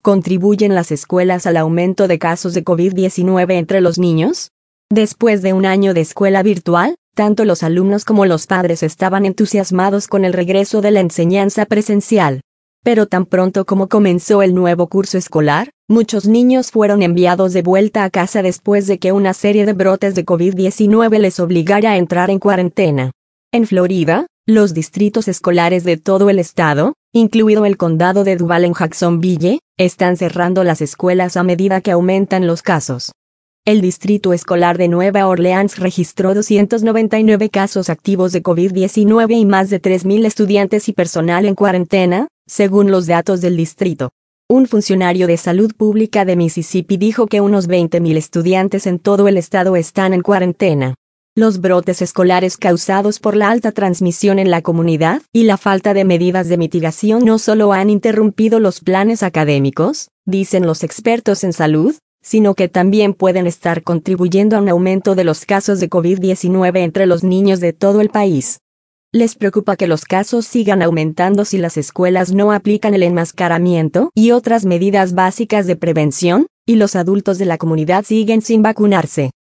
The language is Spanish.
¿Contribuyen las escuelas al aumento de casos de COVID-19 entre los niños? Después de un año de escuela virtual, tanto los alumnos como los padres estaban entusiasmados con el regreso de la enseñanza presencial. Pero tan pronto como comenzó el nuevo curso escolar, muchos niños fueron enviados de vuelta a casa después de que una serie de brotes de COVID-19 les obligara a entrar en cuarentena. En Florida, los distritos escolares de todo el estado, incluido el condado de Duval en Jacksonville, están cerrando las escuelas a medida que aumentan los casos. El Distrito Escolar de Nueva Orleans registró 299 casos activos de COVID-19 y más de 3.000 estudiantes y personal en cuarentena, según los datos del distrito. Un funcionario de salud pública de Mississippi dijo que unos 20.000 estudiantes en todo el estado están en cuarentena. Los brotes escolares causados por la alta transmisión en la comunidad y la falta de medidas de mitigación no solo han interrumpido los planes académicos, dicen los expertos en salud, sino que también pueden estar contribuyendo a un aumento de los casos de COVID-19 entre los niños de todo el país. Les preocupa que los casos sigan aumentando si las escuelas no aplican el enmascaramiento y otras medidas básicas de prevención, y los adultos de la comunidad siguen sin vacunarse.